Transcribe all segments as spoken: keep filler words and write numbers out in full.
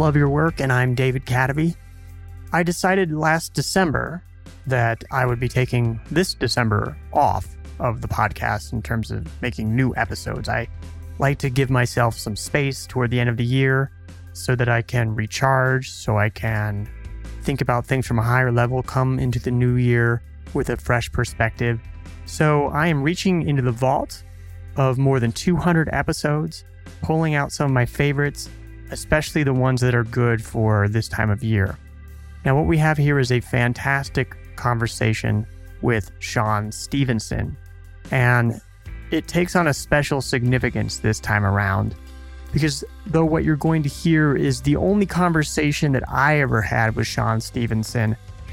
love your work, and I'm David Cadavy. I decided last December that I would be taking this December off of the podcast in terms of making new episodes. I like to give myself some space toward the end of the year so that I can recharge, so I can think about things from a higher level, come into the new year with a fresh perspective. So I am reaching into the vault of more than two hundred episodes, pulling out some of my favorites, especially the ones that are good for this time of year. Now, what we have here is a fantastic conversation with Shawn Stevenson, and it takes on a special significance this time around, because though what you're going to hear is the only conversation that I ever had with Shawn Stevenson,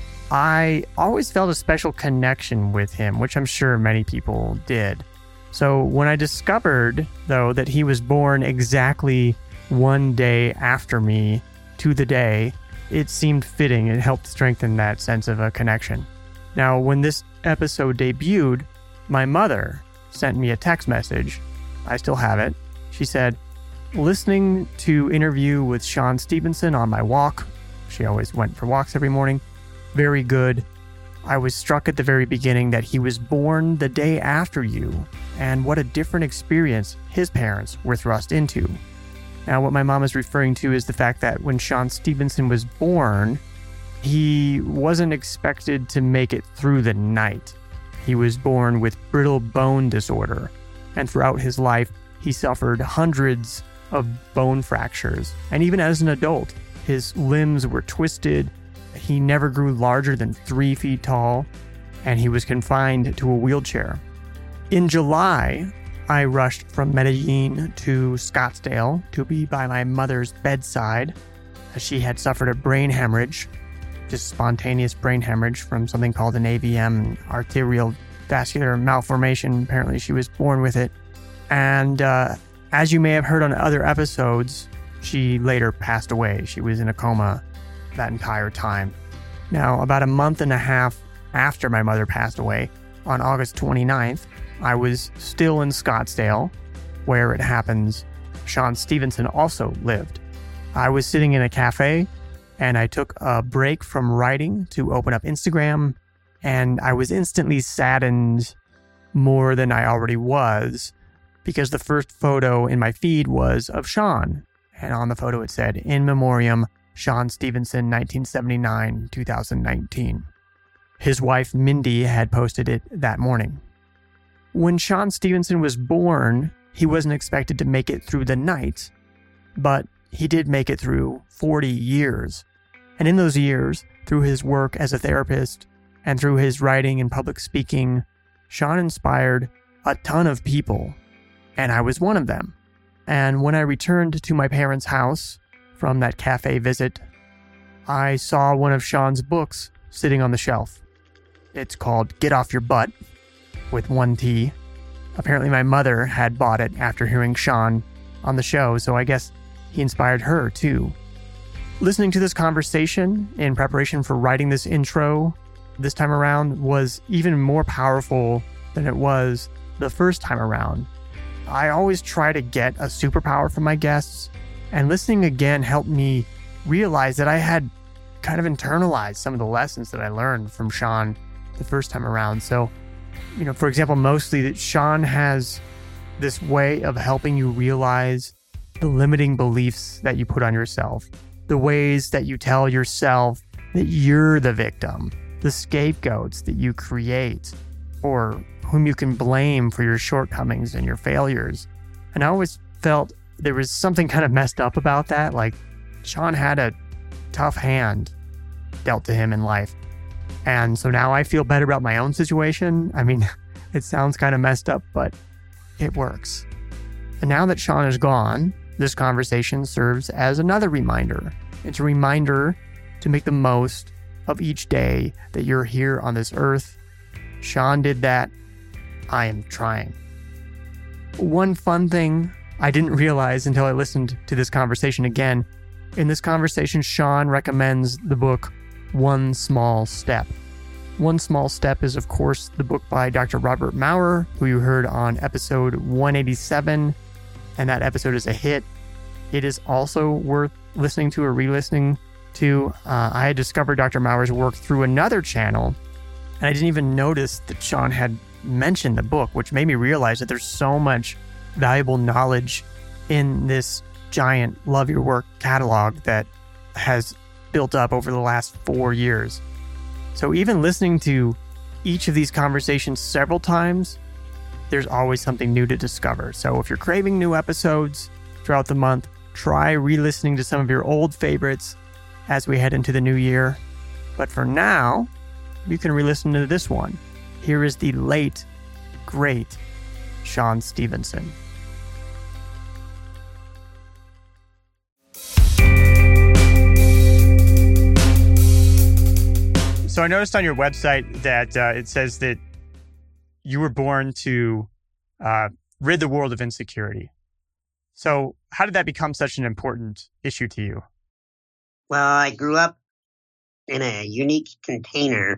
I always felt a special connection with him, which I'm sure many people did. So when I discovered, though, that he was born exactly one day after me to the day, it seemed fitting. It helped strengthen that sense of a connection. Now, when this episode debuted, my mother sent me a text message. I still have it. She said, listening to interview with Shawn Stevenson on my walk. She always went for walks every morning. Very good. I was struck at the very beginning that he was born the day after you, and what a different experience his parents were thrust into. Now, what my mom is referring to is the fact that when Shawn Stevenson was born, he wasn't expected to make it through the night. He was born with brittle bone disorder, and throughout his life, he suffered hundreds of bone fractures. And even as an adult, his limbs were twisted. He never grew larger than three feet tall, and he was confined to a wheelchair. In July, I rushed from Medellin to Scottsdale to be by my mother's bedside, as she had suffered a brain hemorrhage, just spontaneous brain hemorrhage from something called an A V M, arterial vascular malformation. Apparently she was born with it. And uh, as you may have heard on other episodes, she later passed away. She was in a coma that entire time. Now, about a month and a half after my mother passed away, on August twenty-ninth, I was still in Scottsdale, where it happens Shawn Stevenson also lived. I was sitting in a cafe, and I took a break from writing to open up Instagram, and I was instantly saddened more than I already was, because the first photo in my feed was of Shawn, and on the photo it said, "In Memoriam, Shawn Stevenson, nineteen seventy-nine to two thousand nineteen. His wife, Mindy, had posted it that morning. When Shawn Stevenson was born, he wasn't expected to make it through the night, but he did make it through forty years. And in those years, through his work as a therapist and through his writing and public speaking, Shawn inspired a ton of people, and I was one of them. And when I returned to my parents' house from that cafe visit, I saw one of Shawn's books sitting on the shelf. It's called Get Off Your Butt, with one T. Apparently my mother had bought it after hearing Shawn on the show, so I guess he inspired her too. Listening to this conversation in preparation for writing this intro this time around was even more powerful than it was the first time around. I always try to get a superpower from my guests, and listening again helped me realize that I had kind of internalized some of the lessons that I learned from Shawn the first time around. So, you know, for example, mostly that Shawn has this way of helping you realize the limiting beliefs that you put on yourself, the ways that you tell yourself that you're the victim, the scapegoats that you create, or whom you can blame for your shortcomings and your failures. And I always felt there was something kind of messed up about that. Like, Shawn had a tough hand dealt to him in life. And so now I feel better about my own situation. I mean, it sounds kind of messed up, but it works. And now that Shawn is gone, this conversation serves as another reminder. It's a reminder to make the most of each day that you're here on this earth. Shawn did that. I am trying. One fun thing I didn't realize until I listened to this conversation again. In this conversation, Shawn recommends the book One Small Step. One Small Step is, of course, the book by Doctor Robert Maurer, who you heard on episode one eighty-seven, and that episode is a hit. It is also worth listening to or re-listening to. Uh, I had discovered Doctor Mauer's work through another channel, and I didn't even notice that Sean had mentioned the book, which made me realize that there's so much valuable knowledge in this giant Love Your Work catalog that has built up over the last four years. So even listening to each of these conversations several times, there's always something new to discover. So if you're craving new episodes throughout the month, try re-listening to some of your old favorites as we head into the new year. But for now, you can re-listen to this one. Here is the late, great Sean Stephenson. So I noticed on your website that uh, it says that you were born to uh, rid the world of insecurity. So how did that become such an important issue to you? Well, I grew up in a unique container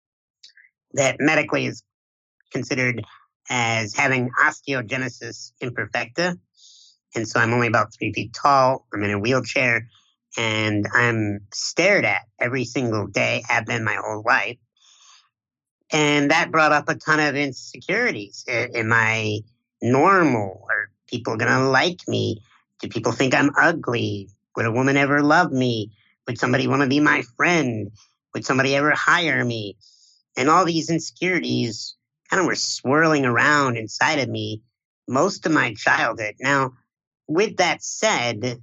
that medically is considered as having osteogenesis imperfecta. And so I'm only about three feet tall. I'm in a wheelchair. And I'm stared at every single day, have been my whole life. And that brought up a ton of insecurities. Am I normal? Are people going to like me? Do people think I'm ugly? Would a woman ever love me? Would somebody want to be my friend? Would somebody ever hire me? And all these insecurities kind of were swirling around inside of me most of my childhood. Now, with that said,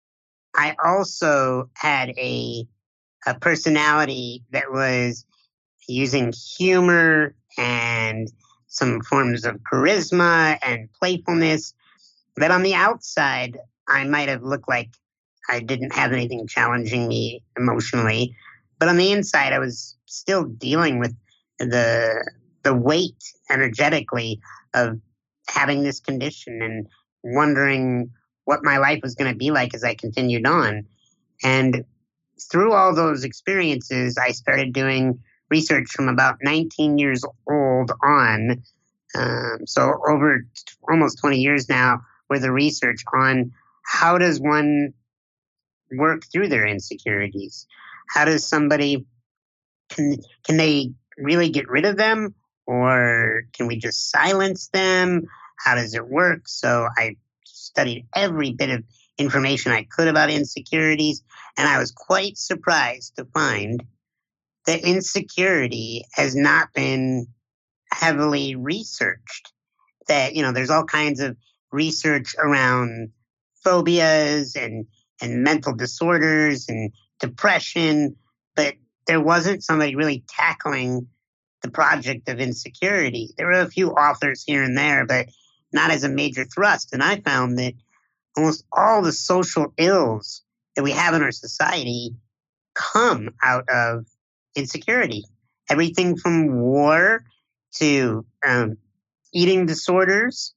I also had a a personality that was using humor and some forms of charisma and playfulness that on the outside, I might have looked like I didn't have anything challenging me emotionally. But on the inside, I was still dealing with the the weight energetically of having this condition and wondering what my life was going to be like as I continued on. And through all those experiences, I started doing research from about nineteen years old on. Um, so over t- almost twenty years now with the research on how does one work through their insecurities? How does somebody, can, can they really get rid of them? Or can we just silence them? How does it work? So I studied every bit of information I could about insecurities, and I was quite surprised to find that insecurity has not been heavily researched. That, you know, there's all kinds of research around phobias and, and mental disorders and depression, but there wasn't somebody really tackling the project of insecurity. There were a few authors here and there, but not as a major thrust. And I found that almost all the social ills that we have in our society come out of insecurity. Everything from war to um, eating disorders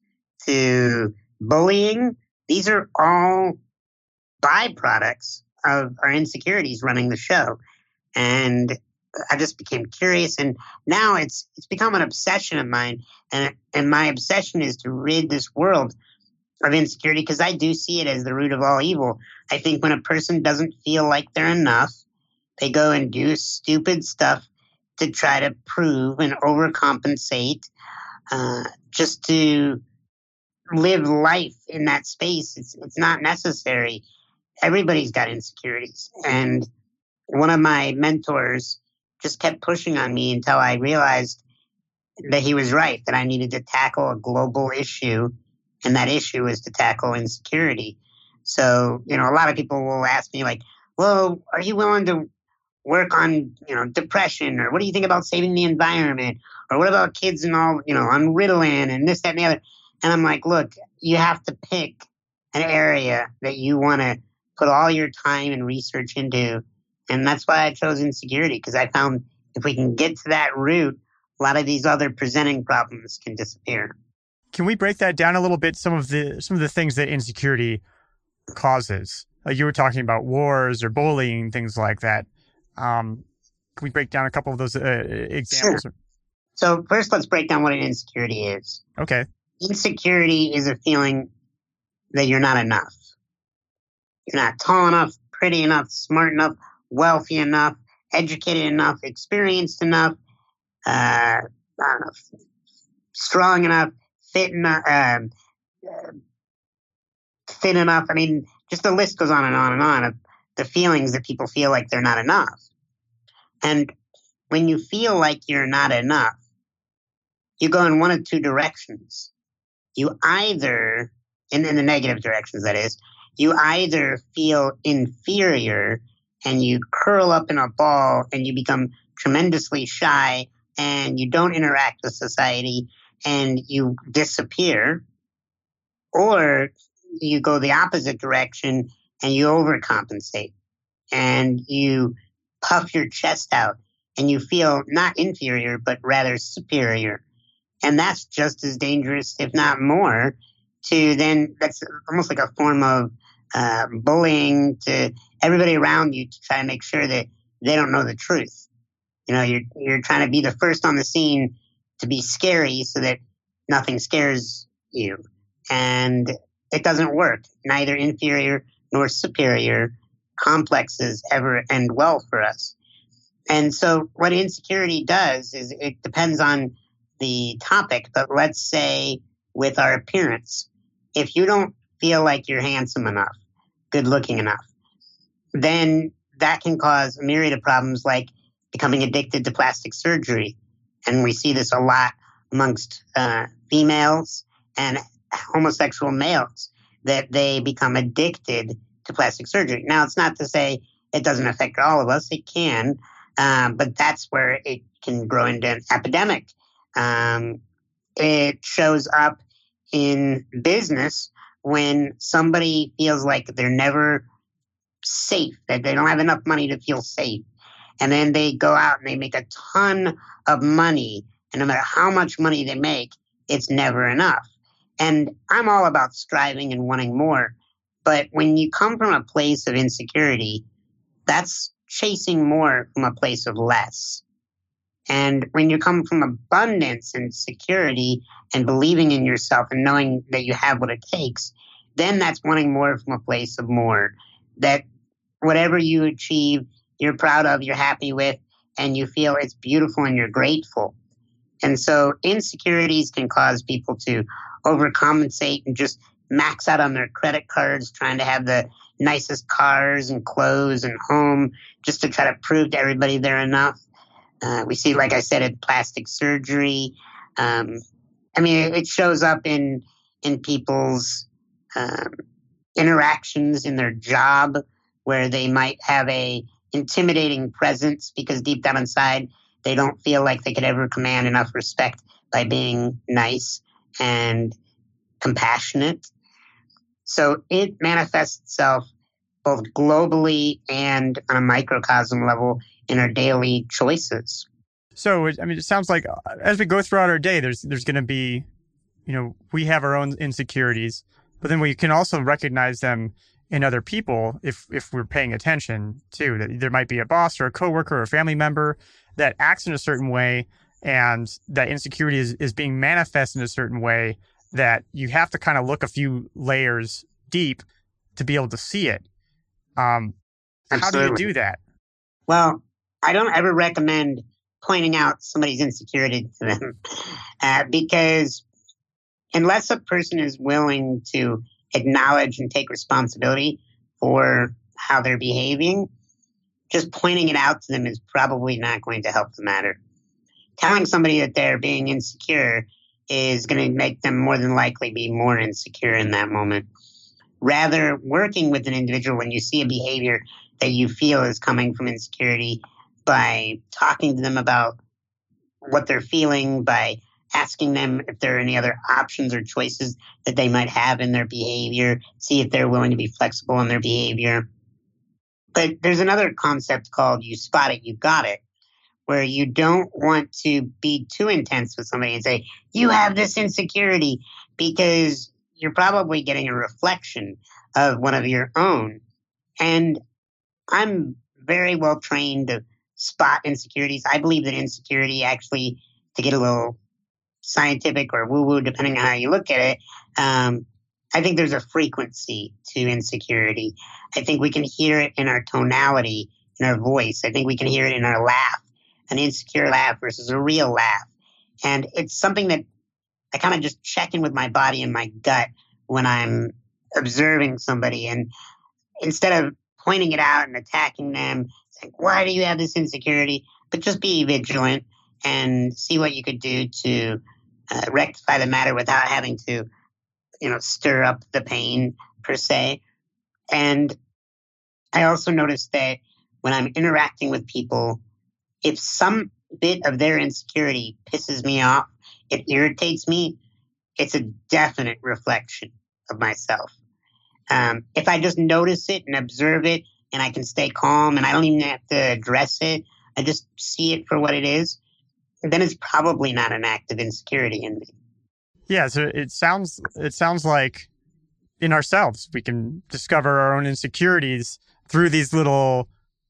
to bullying. These are all byproducts of our insecurities running the show. And I just became curious, and now it's it's become an obsession of mine. And and my obsession is to rid this world of insecurity, because I do see it as the root of all evil. I think when a person doesn't feel like they're enough, they go and do stupid stuff to try to prove and overcompensate, uh, just to live life in that space. It's it's not necessary. Everybody's got insecurities, and one of my mentors just kept pushing on me until I realized that he was right, that I needed to tackle a global issue, and that issue is to tackle insecurity. So, you know, a lot of people will ask me like, well, are you willing to work on, you know, depression, or what do you think about saving the environment, or what about kids and all, you know, on Ritalin and this, that, and the other? And I'm like, look, you have to pick an area that you want to put all your time and research into. And that's why I chose insecurity, because I found if we can get to that root, a lot of these other presenting problems can disappear. Can we break that down a little bit? Some of the some of the things that insecurity causes. Like you were talking about wars or bullying, things like that. Um, can we break down a couple of those uh, examples? Sure. So first, let's break down what an insecurity is. Okay. Insecurity is a feeling that you're not enough. You're not tall enough, pretty enough, smart enough, wealthy enough, educated enough, experienced enough, uh, I don't know, strong enough, fit enough, uh, uh, fit enough. I mean, just the list goes on and on and on of the feelings that people feel like they're not enough. And when you feel like you're not enough, you go in one of two directions. You either, in, in the negative directions, that is, you either feel inferior and you curl up in a ball and you become tremendously shy and you don't interact with society and you disappear, or you go the opposite direction and you overcompensate and you puff your chest out and you feel not inferior, but rather superior. And that's just as dangerous, if not more, to then that's almost like a form of uh, bullying to everybody around you to try to make sure that they don't know the truth. You know, you're you're trying to be the first on the scene to be scary so that nothing scares you. And it doesn't work. Neither inferior nor superior complexes ever end well for us. And so what insecurity does is it depends on the topic, but let's say with our appearance, if you don't feel like you're handsome enough, good looking enough, then that can cause a myriad of problems like becoming addicted to plastic surgery. And we see this a lot amongst uh, females and homosexual males, that they become addicted to plastic surgery. Now, it's not to say it doesn't affect all of us. It can, um, but that's where it can grow into an epidemic. Um, it shows up in business when somebody feels like they're never safe, that they don't have enough money to feel safe. And then they go out and they make a ton of money. And no matter how much money they make, it's never enough. And I'm all about striving and wanting more. But when you come from a place of insecurity, that's chasing more from a place of less. And when you come from abundance and security and believing in yourself and knowing that you have what it takes, then that's wanting more from a place of more. That whatever you achieve, you're proud of, you're happy with, and you feel it's beautiful and you're grateful. And so insecurities can cause people to overcompensate and just max out on their credit cards, trying to have the nicest cars and clothes and home just to try to prove to everybody they're enough. Uh, we see, like I said, in plastic surgery. Um, I mean, it shows up in in people's um, interactions in their job, where they might have a intimidating presence because deep down inside they don't feel like they could ever command enough respect by being nice and compassionate. So it manifests itself both globally and on a microcosm level in our daily choices. So, I mean, it sounds like as we go throughout our day, there's there's going to be, you know, we have our own insecurities, but then we can also recognize them in other people if if we're paying attention too. That there might be a boss or a coworker or a family member that acts in a certain way, and that insecurity is, is being manifest in a certain way, that you have to kind of look a few layers deep to be able to see it. Um, how do you do that? Well, I don't ever recommend pointing out somebody's insecurity to them uh, because unless a person is willing to acknowledge and take responsibility for how they're behaving, just pointing it out to them is probably not going to help the matter. Telling somebody that they're being insecure is going to make them more than likely be more insecure in that moment. Rather, working with an individual when you see a behavior that you feel is coming from insecurity, by talking to them about what they're feeling, by asking them if there are any other options or choices that they might have in their behavior, see if they're willing to be flexible in their behavior. But there's another concept called you spot it, you got it, where you don't want to be too intense with somebody and say, you have this insecurity, because you're probably getting a reflection of one of your own. And I'm very well trained to spot insecurities. I believe that insecurity actually, to get a little scientific or woo-woo, depending on how you look at it, um, I think there's a frequency to insecurity. I think we can hear it in our tonality, in our voice. I think we can hear it in our laugh, an insecure laugh versus a real laugh. And it's something that I kind of just check in with my body and my gut when I'm observing somebody. And instead of pointing it out and attacking them, saying, why do you have this insecurity? But just be vigilant and see what you could do to uh, rectify the matter without having to, you know, stir up the pain per se. And I also noticed that when I'm interacting with people, if some bit of their insecurity pisses me off, it irritates me, it's a definite reflection of myself. Um, if I just notice it and observe it and I can stay calm and I don't even have to address it, I just see it for what it is, then it's probably not an act of insecurity in me. Yeah, so it sounds it sounds like in ourselves we can discover our own insecurities through these little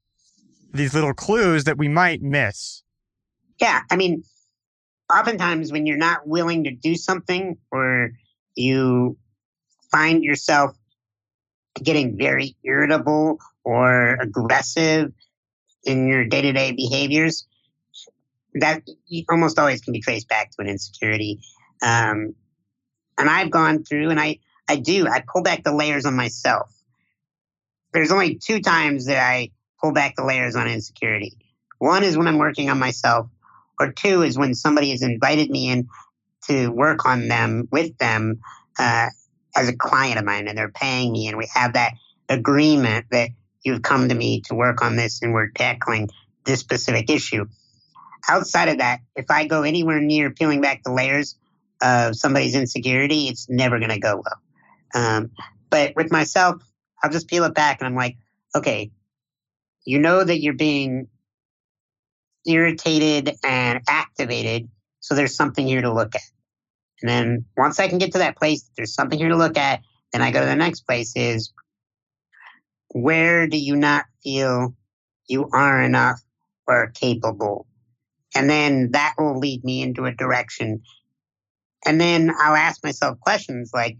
these little clues that we might miss. Yeah, I mean, oftentimes when you're not willing to do something or you find yourself getting very irritable or aggressive in your day-to-day behaviors, that almost always can be traced back to an insecurity. Um, and I've gone through and I, I do, I pull back the layers on myself. There's only two times that I pull back the layers on insecurity. One is when I'm working on myself, or two is when somebody has invited me in to work on them with them uh, as a client of mine, and they're paying me, and we have that agreement that you've come to me to work on this and we're tackling this specific issue. Outside of that, if I go anywhere near peeling back the layers of somebody's insecurity, it's never going to go well. Um, but with myself, I'll just peel it back and I'm like, okay, you know that you're being irritated and activated, so there's something here to look at. And then once I can get to that place, there's something here to look at, then I go to the next place is, where do you not feel you are enough or capable? And then that will lead me into a direction. And then I'll ask myself questions like,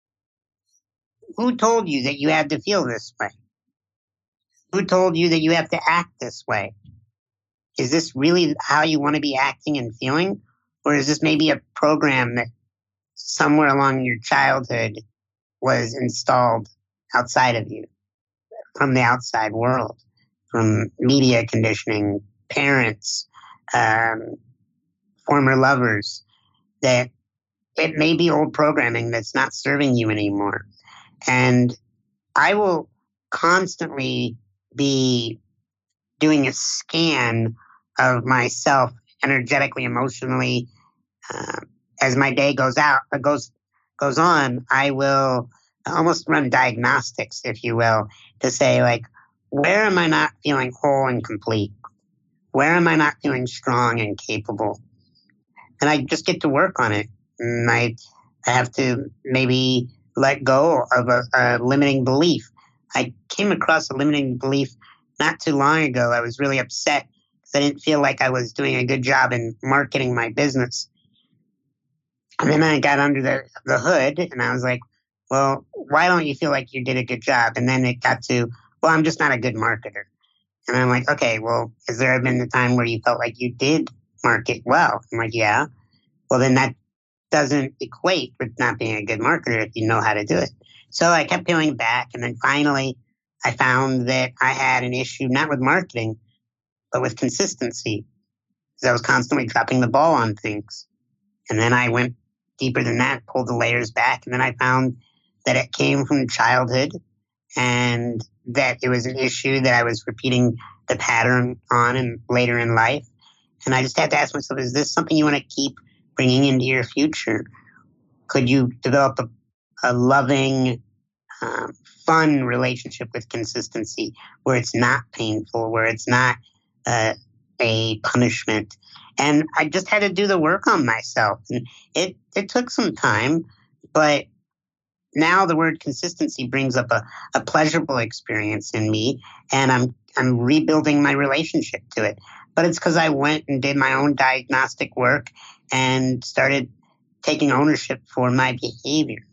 who told you that you had to feel this way? Who told you that you have to act this way? Is this really how you want to be acting and feeling? Or is this maybe a program that somewhere along your childhood was installed outside of you, from the outside world, from media conditioning, parents, um, former lovers, that it may be old programming that's not serving you anymore. And I will constantly be doing a scan of myself energetically, emotionally. Uh, as my day goes out, uh, goes goes on, I will almost run diagnostics, if you will, to say, like, where am I not feeling whole and complete? Where am I not feeling strong and capable? And I just get to work on it. And I, I have to maybe let go of a, a limiting belief. I came across a limiting belief not too long ago. I was really upset because I didn't feel like I was doing a good job in marketing my business. And then I got under the, the hood and I was like, well, why don't you feel like you did a good job? And then it got to, well, I'm just not a good marketer. And I'm like, okay, well, has there been a time where you felt like you did market well? I'm like, yeah. Well, then that doesn't equate with not being a good marketer if you know how to do it. So I kept peeling back. And then finally, I found that I had an issue not with marketing, but with consistency. Because I was constantly dropping the ball on things. And then I went deeper than that, pulled the layers back. And then I found that it came from childhood and that it was an issue that I was repeating the pattern on and later in life. And I just had to ask myself, is this something you want to keep bringing into your future? Could you develop a, a loving, um, fun relationship with consistency where it's not painful, where it's not uh, a punishment? And I just had to do the work on myself. And it, it took some time, but now the word consistency brings up a, a pleasurable experience in me, and I'm I'm rebuilding my relationship to it. But it's because I went and did my own diagnostic work and started taking ownership for my behavior.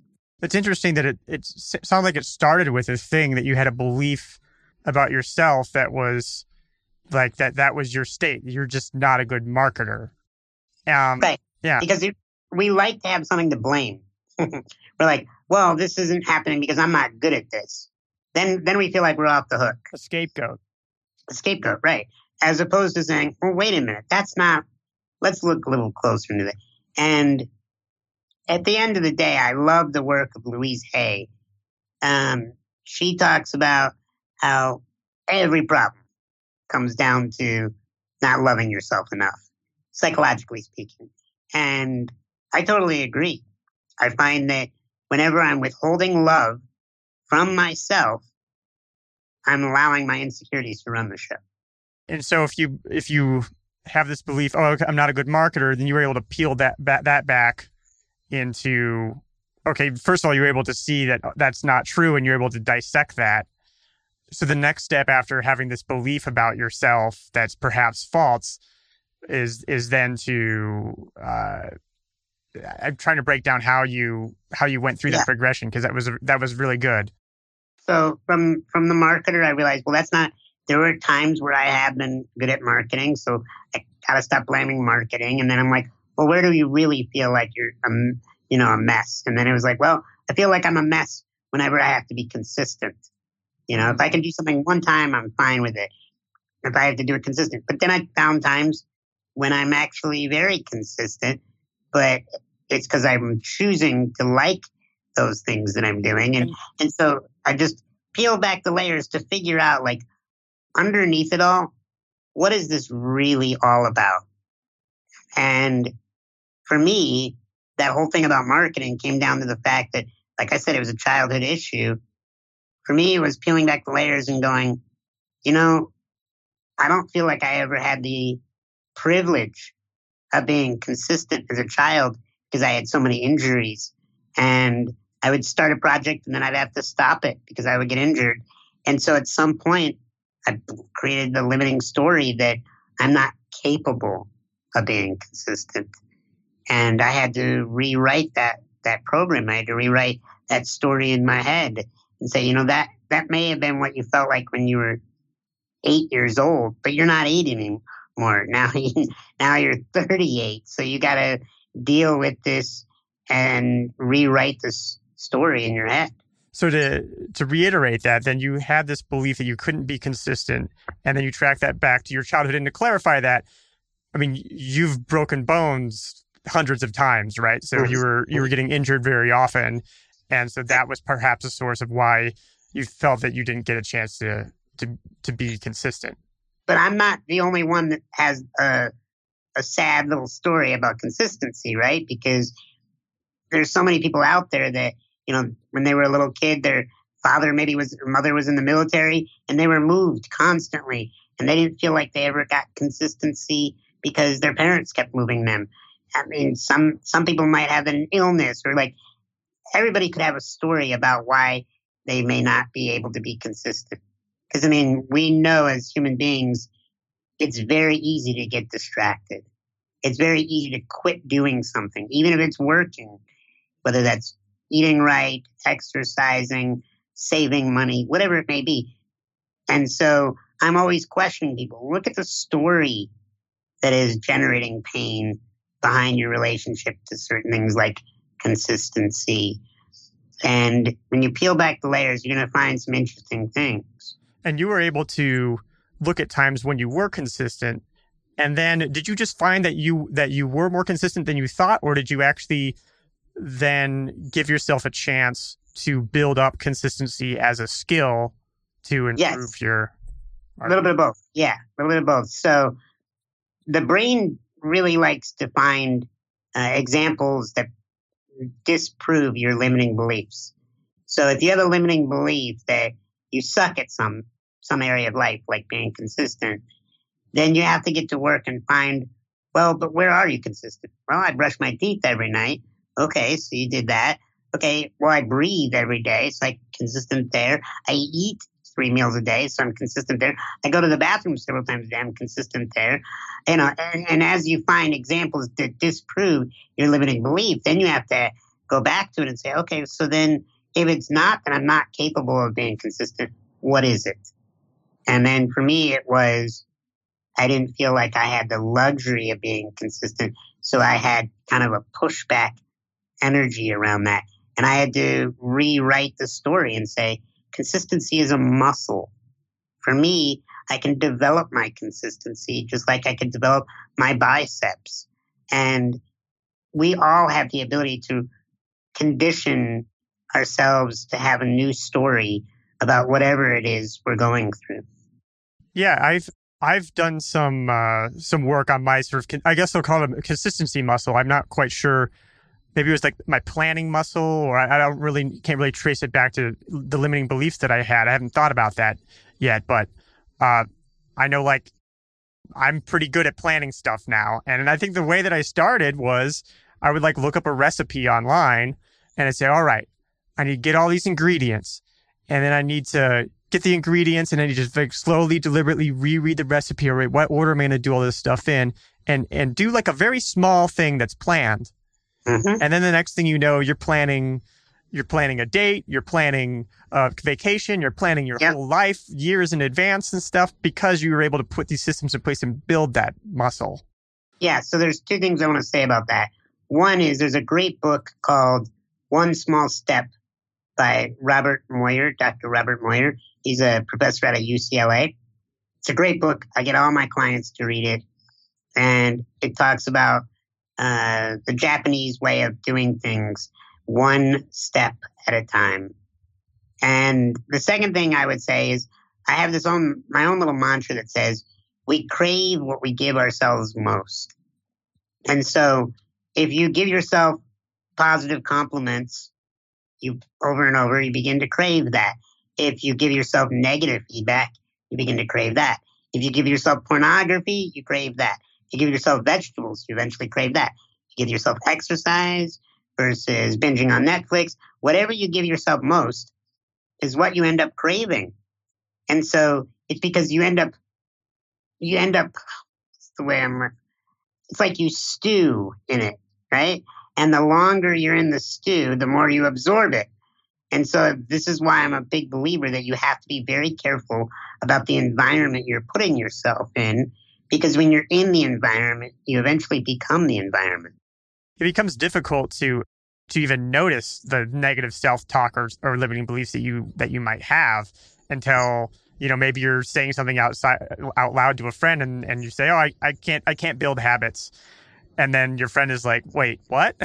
It's interesting that it, it sounds like it started with a thing that you had a belief about yourself that was like that that was your state. You're just not a good marketer. Um, right. Yeah. Because it, we like to have something to blame. We're like, well, this isn't happening because I'm not good at this. Then then we feel like we're off the hook. A scapegoat. A scapegoat, right. As opposed to saying, well, wait a minute, that's not, let's look a little closer into that. And at the end of the day, I love the work of Louise Hay. Um, she talks about how every problem comes down to not loving yourself enough, psychologically speaking. And I totally agree. I find that whenever I'm withholding love from myself, I'm allowing my insecurities to run the show. And so if you if you have this belief, oh, I'm not a good marketer, then you were able to peel that that, that back into, okay, first of all, you're able to see that that's not true and you're able to dissect that. So the next step after having this belief about yourself that's perhaps false is is then to, uh, I'm trying to break down how you how you went through yeah. that progression, because that was that was really good. So from from the marketer, I realized, well, that's not, there were times where I have been good at marketing, so I got to stop blaming marketing. And then I'm like, well, where do you really feel like you're, um, you know, a mess? And then it was like, well, I feel like I'm a mess whenever I have to be consistent. You know, if I can do something one time, I'm fine with it. If I have to do it consistent. But then I found times when I'm actually very consistent, but it's because I'm choosing to like those things that I'm doing. And, and so I just peel back the layers to figure out, like, underneath it all, what is this really all about? And for me, that whole thing about marketing came down to the fact that, like I said, it was a childhood issue. For me, it was peeling back the layers and going, you know, I don't feel like I ever had the privilege of being consistent as a child because I had so many injuries. And I would start a project and then I'd have to stop it because I would get injured. And so at some point, I created the limiting story that I'm not capable of being consistent. And I had to rewrite that that program. I had to rewrite that story in my head and say, you know, that that may have been what you felt like when you were eight years old, but you're not eight anymore. Now, now you're thirty-eight. So you got to deal with this and rewrite this story in your head. So to to reiterate that, then you had this belief that you couldn't be consistent, and then you track that back to your childhood. And to clarify that, I mean, you've broken bones hundreds of times, right? So you were you were getting injured very often, and so that was perhaps a source of why you felt that you didn't get a chance to to to be consistent. But I'm not the only one that has a a sad little story about consistency, right? Because there's so many people out there that, you know, when they were a little kid, their father maybe was, or mother was in the military, and they were moved constantly, and they didn't feel like they ever got consistency because their parents kept moving them. I mean, some some people might have an illness, or like everybody could have a story about why they may not be able to be consistent. Because, I mean, we know as human beings, it's very easy to get distracted. It's very easy to quit doing something, even if it's working, whether that's eating right, exercising, saving money, whatever it may be. And so I'm always questioning people. Look at the story that is generating pain behind your relationship to certain things like consistency. And when you peel back the layers, you're going to find some interesting things. And you were able to look at times when you were consistent. And then did you just find that you that you were more consistent than you thought, or did you actually then give yourself a chance to build up consistency as a skill to improve yes. your... A little bit of both. Yeah, a little bit of both. So the brain really likes to find uh, examples that disprove your limiting beliefs. So if you have a limiting belief that you suck at some some area of life, like being consistent, then you have to get to work and find, well, but where are you consistent? Well, I brush my teeth every night. Okay, so you did that. Okay, well, I breathe every day, so I'm consistent there. I eat three meals a day, so I'm consistent there. I go to the bathroom several times a day, I'm consistent there. You know, and, and as you find examples that disprove your limiting belief, then you have to go back to it and say, okay, so then if it's not, then I'm not capable of being consistent. What is it? And then for me, it was, I didn't feel like I had the luxury of being consistent. So I had kind of a pushback energy around that. And I had to rewrite the story and say, consistency is a muscle. For me, I can develop my consistency just like I can develop my biceps. And we all have the ability to condition ourselves to have a new story about whatever it is we're going through. Yeah, I've I've done some uh, some work on my sort of, I guess they'll call it a consistency muscle. I'm not quite sure. Maybe it was like my planning muscle, or I, I don't really, can't really trace it back to the limiting beliefs that I had. I haven't thought about that yet, but uh, I know like I'm pretty good at planning stuff now. And I think the way that I started was I would like look up a recipe online and I'd say, all right, I need to get all these ingredients, and then I need to get the ingredients, and then you just like slowly, deliberately reread the recipe, or what order am I going to do all this stuff in, and and do like a very small thing that's planned. Mm-hmm. And then the next thing you know, you're planning, you're planning a date, you're planning a vacation, you're planning your yep. whole life years in advance and stuff, because you were able to put these systems in place and build that muscle. Yeah. So there's two things I want to say about that. One is there's a great book called One Small Step by Robert Moyer, Doctor Robert Moyer. He's a professor at U C L A. It's a great book. I get all my clients to read it. And it talks about uh, the Japanese way of doing things one step at a time. And the second thing I would say is I have this own, my own little mantra that says, we crave what we give ourselves most. And so if you give yourself positive compliments you over and over, you begin to crave that. If you give yourself negative feedback, you begin to crave that. If you give yourself pornography, you crave that. If you give yourself vegetables, you eventually crave that. If you give yourself exercise versus binging on Netflix, whatever you give yourself most is what you end up craving. And so it's because you end up, you end up, it's the way I'm, it's like you stew in it, right? And the longer you're in the stew, the more you absorb it. And so this is why I'm a big believer that you have to be very careful about the environment you're putting yourself in, because when you're in the environment, you eventually become the environment. It becomes difficult to to even notice the negative self-talk or, or limiting beliefs that you that you might have until, you know, maybe you're saying something outside out loud to a friend and, and you say, oh, I, I can't I can't build habits. And then your friend is like, wait, what?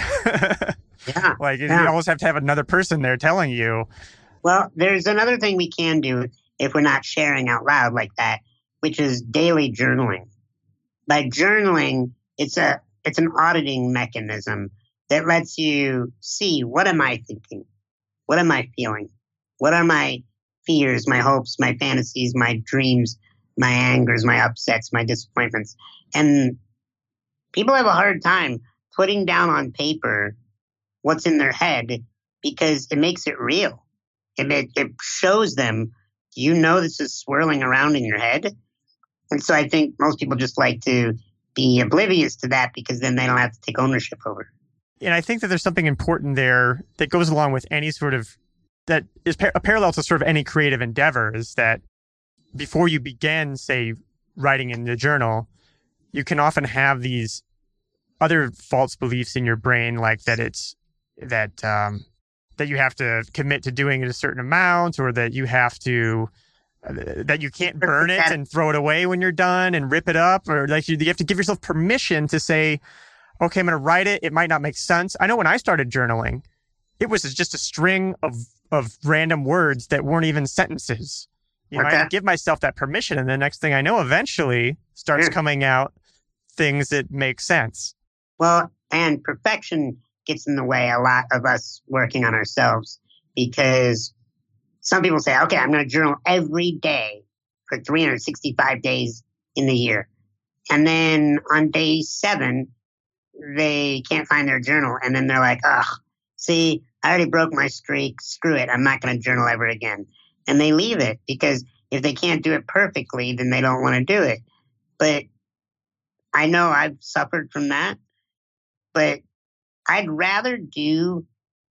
Yeah. Like, yeah. You almost have to have another person there telling you. Well, there's another thing we can do if we're not sharing out loud like that, which is daily journaling. By journaling, it's a it's an auditing mechanism that lets you see, what am I thinking? What am I feeling? What are my fears, my hopes, my fantasies, my dreams, my angers, my upsets, my disappointments? And people have a hard time putting down on paper what's in their head because it makes it real. It, it, it shows them, you know, this is swirling around in your head. And so I think most people just like to be oblivious to that because then they don't have to take ownership over it. And I think that there's something important there that goes along with any sort of, that is par- a parallel to sort of any creative endeavor, is that before you begin, say, writing in the journal, you can often have these other false beliefs in your brain, like that it's, that um, that you have to commit to doing it a certain amount, or that you have to, uh, that you can't burn it and throw it away when you're done and rip it up, or like you, you have to give yourself permission to say, okay, I'm going to write it. It might not make sense. I know when I started journaling, it was just a string of, of random words that weren't even sentences. You know, okay. I had to give myself that permission. And the next thing I know, eventually starts mm. coming out things that make sense. Well, and perfection gets in the way a lot of us working on ourselves, because some people say, okay, I'm going to journal every day for three hundred sixty-five days in the year. And then on day seven, they can't find their journal. And then they're like, oh, see, I already broke my streak. Screw it. I'm not going to journal ever again. And they leave it because if they can't do it perfectly, then they don't want to do it. But I know I've suffered from that. But I'd rather do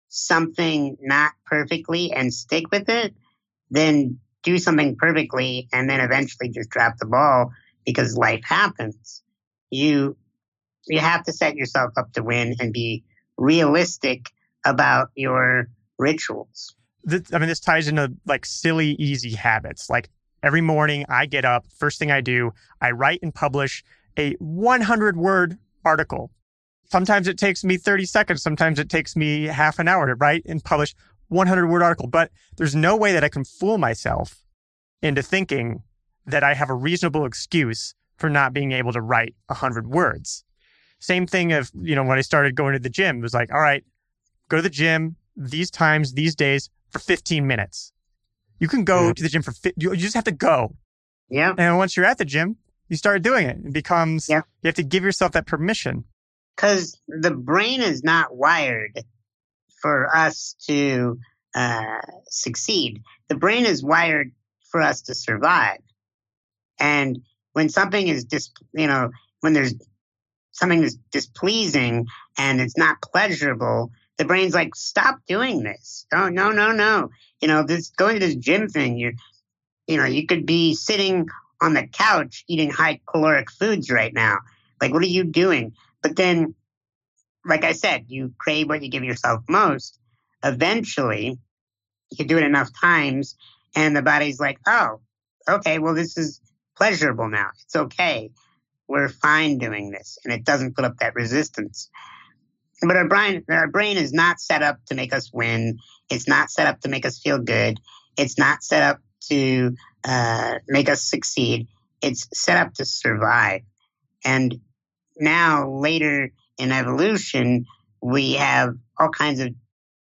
something not perfectly and stick with it than do something perfectly and then eventually just drop the ball because life happens. You you have to set yourself up to win and be realistic about your rituals. This, I mean, this ties into like silly, easy habits. Like every morning I get up, first thing I do, I write and publish a one hundred word article. Sometimes it takes me thirty seconds. Sometimes it takes me half an hour to write and publish one hundred word article. But there's no way that I can fool myself into thinking that I have a reasonable excuse for not being able to write one hundred words. Same thing of, you know, when I started going to the gym, it was like, all right, go to the gym these times, these days for fifteen minutes. You can go yeah. to the gym for, fi- you just have to go. Yeah. And once you're at the gym, you start doing it. It becomes, yeah. you have to give yourself that permission. Because the brain is not wired for us to uh, succeed. The brain is wired for us to survive. And when something is dis, you know, when there's something that's displeasing and it's not pleasurable, the brain's like, stop doing this. Oh, no, no, no. You know, this going to this gym thing, you're, you know, you could be sitting on the couch eating high caloric foods right now. Like, what are you doing? But then, like I said, you crave what you give yourself most. Eventually, you do it enough times, and the body's like, oh, okay, well, this is pleasurable now. It's okay. We're fine doing this, and it doesn't put up that resistance. But our brain, our brain is not set up to make us win. It's not set up to make us feel good. It's not set up to uh, make us succeed. It's set up to survive. And now, later in evolution, we have all kinds of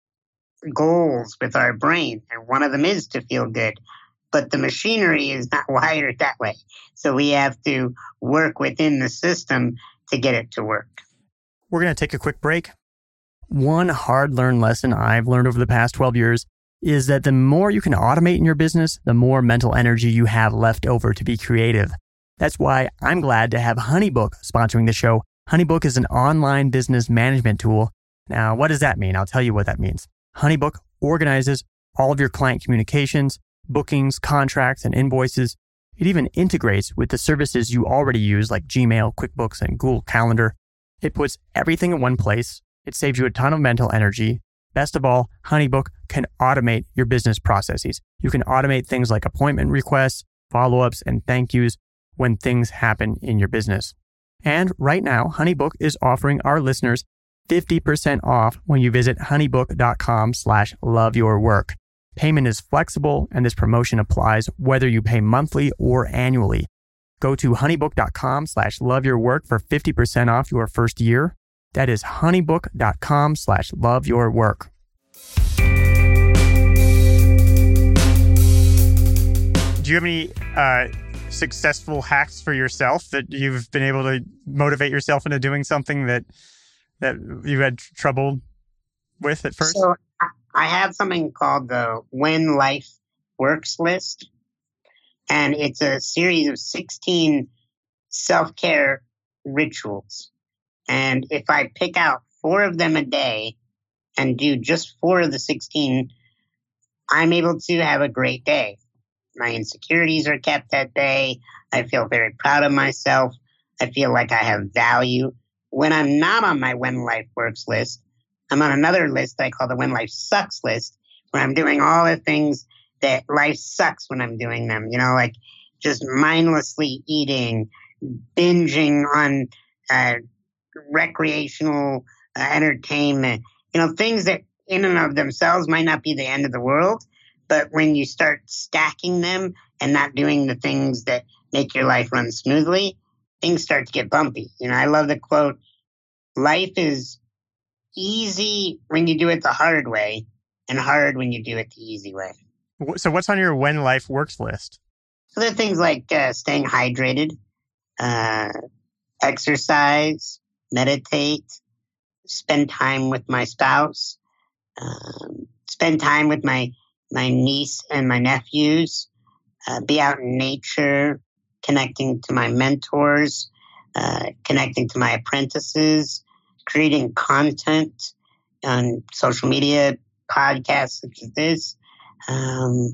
goals with our brain, and one of them is to feel good. But the machinery is not wired that way. So we have to work within the system to get it to work. We're going to take a quick break. One hard-learned lesson I've learned over the past twelve years is that the more you can automate in your business, the more mental energy you have left over to be creative. That's why I'm glad to have HoneyBook sponsoring the show. HoneyBook is an online business management tool. Now, what does that mean? I'll tell you what that means. HoneyBook organizes all of your client communications, bookings, contracts, and invoices. It even integrates with the services you already use like Gmail, QuickBooks, and Google Calendar. It puts everything in one place. It saves you a ton of mental energy. Best of all, HoneyBook can automate your business processes. You can automate things like appointment requests, follow-ups, and thank yous when things happen in your business. And right now, HoneyBook is offering our listeners fifty percent off when you visit honeybook.com slash love your work. Payment is flexible, and this promotion applies whether you pay monthly or annually. Go to honeybook.com slash love your work for fifty percent off your first year. That is honeybook.com slash love your work. Do you have any uh, successful hacks for yourself that you've been able to motivate yourself into doing something that that you had trouble with at first? So I have something called the When Life Works list. And it's a series of sixteen self-care rituals. And if I pick out four of them a day and do just four of the sixteen, I'm able to have a great day. My insecurities are kept at bay. I feel very proud of myself. I feel like I have value. When I'm not on my When Life Works list, I'm on another list I call the When Life Sucks list, where I'm doing all the things that life sucks when I'm doing them, you know, like just mindlessly eating, binging on uh, recreational uh, entertainment, you know, things that in and of themselves might not be the end of the world. But when you start stacking them and not doing the things that make your life run smoothly, things start to get bumpy. You know, I love the quote, life is easy when you do it the hard way and hard when you do it the easy way. So what's on your When Life Works list? So there are things like uh, staying hydrated, uh, exercise, meditate, spend time with my spouse, um, spend time with my, my niece and my nephews, uh, be out in nature, connecting to my mentors, uh, connecting to my apprentices, creating content, on social media, podcasts such as this, um,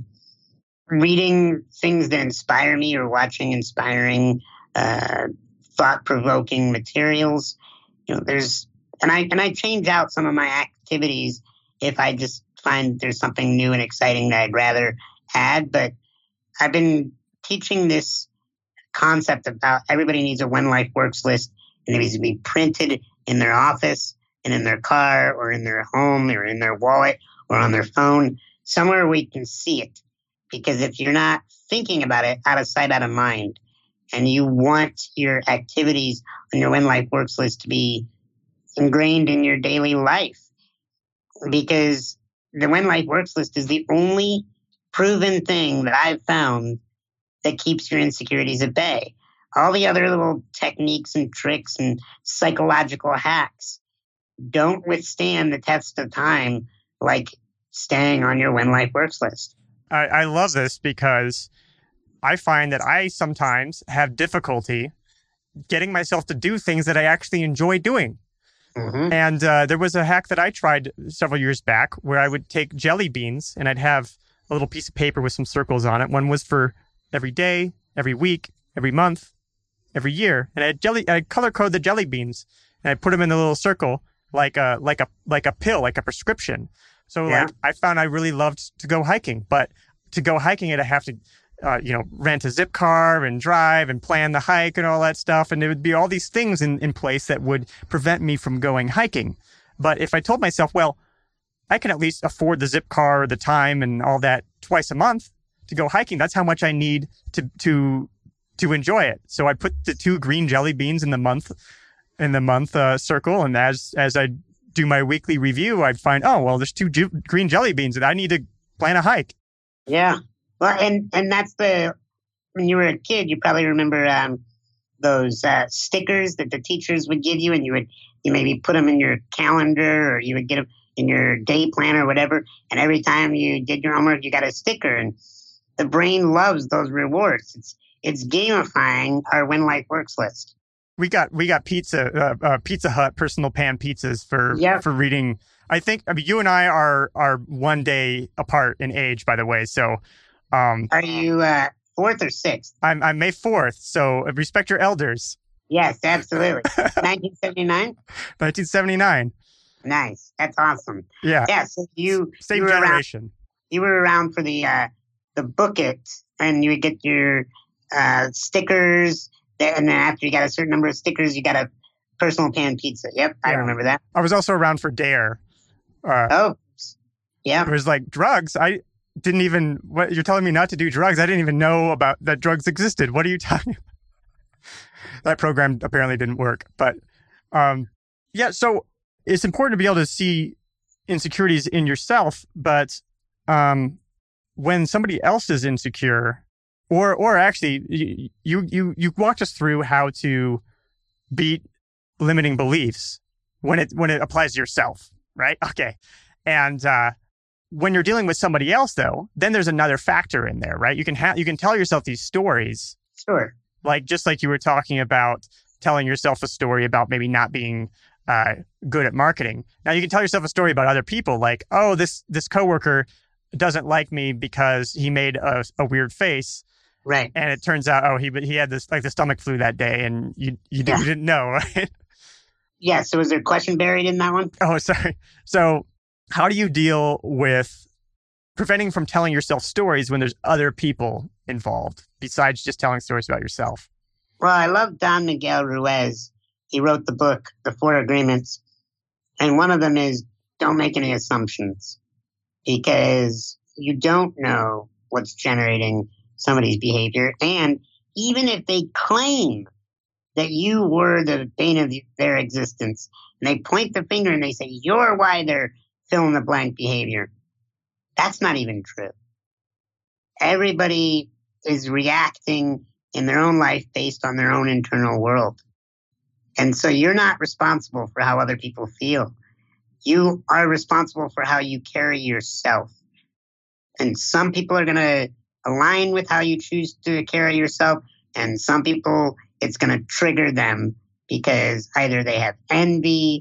reading things that inspire me or watching inspiring, uh, thought-provoking materials. You know, there's, and I, and I change out some of my activities if I just find there's something new and exciting that I'd rather add. But I've been teaching this concept about everybody needs a When Life Works list, and it needs to be printed in their office and in their car or in their home or in their wallet or on their phone, somewhere we can see it. Because if you're not thinking about it, out of sight, out of mind, and you want your activities on your When Life Works list to be ingrained in your daily life, because the When Life Works list is the only proven thing that I've found that keeps your insecurities at bay. All the other little techniques and tricks and psychological hacks don't withstand the test of time like staying on your When Life Works list. I, I love this because I find that I sometimes have difficulty getting myself to do things that I actually enjoy doing. Mm-hmm. And uh, there was a hack that I tried several years back where I would take jelly beans and I'd have a little piece of paper with some circles on it. One was for every day, every week, every month, every year. And I had jelly, I color code the jelly beans and I put them in a little circle like a, like a, like a pill, like a prescription. So Yeah. like I found I really loved to go hiking, but to go hiking it, I have to, uh, you know, rent a zip car and drive and plan the hike and all that stuff. And there would be all these things in, in place that would prevent me from going hiking. But if I told myself, well, I can at least afford the zip car, or the time and all that twice a month to go hiking. That's how much I need to, to, to enjoy it. So I put the two green jelly beans in the month, in the month, uh, circle. And as, as I do my weekly review, I'd find, oh, well, there's two ju- green jelly beans and I need to plan a hike. Yeah. Well, and, and that's the, when you were a kid, you probably remember um, those uh, stickers that the teachers would give you, and you would, you maybe put them in your calendar or you would get them in your day planner or whatever. And every time you did your homework, you got a sticker, and the brain loves those rewards. It's, it's gamifying our When Life Works list. We got, we got pizza, uh, uh, Pizza Hut personal pan pizzas for, Yep. for reading. I think, I mean, you and I are, are one day apart in age, by the way. So, um, Are you uh, fourth or sixth? I'm, I'm May fourth. So respect your elders. Yes, absolutely. nineteen seventy-nine? nineteen seventy-nine. Nice. That's awesome. Yeah. Yeah, so you, Same you were around, generation. you were around for the uh, the book it, and you would get your uh, stickers, and then after you got a certain number of stickers, you got a personal pan pizza. Yep, I Yeah. remember that. I was also around for Dare. Uh, Oh, yeah. It was like drugs. I didn't even, what you're telling me not to do drugs. I didn't even know about that drugs existed. What are you talking about? That program apparently didn't work, but, um, yeah. So it's important to be able to see insecurities in yourself, but, um, when somebody else is insecure, or, or actually you, you, you walked us through how to beat limiting beliefs when it, when it applies to yourself, right? Okay. And, uh, when you're dealing with somebody else, though, then there's another factor in there, right? You can have, you can tell yourself these stories, Sure. like just like you were talking about telling yourself a story about maybe not being uh, good at marketing. Now you can tell yourself a story about other people, like, oh, this this coworker doesn't like me because he made a, a weird face, Right. and it turns out, oh, he he had this like the stomach flu that day, and you you, Yeah. didn't, you didn't know, right? Yeah, so is there a question buried in that one? Oh, sorry. So how do you deal with preventing from telling yourself stories when there's other people involved besides just telling stories about yourself? Well, I love Don Miguel Ruiz. He wrote the book, The Four Agreements. And one of them is don't make any assumptions, because you don't know what's generating somebody's behavior. And even if they claim that you were the bane of their existence, and they point the finger and they say, you're why they're fill in the blank behavior, that's not even true. Everybody is reacting in their own life based on their own internal world. And so you're not responsible for how other people feel. You are responsible for how you carry yourself. And some people are going to align with how you choose to carry yourself. And some people, it's going to trigger them because either they have envy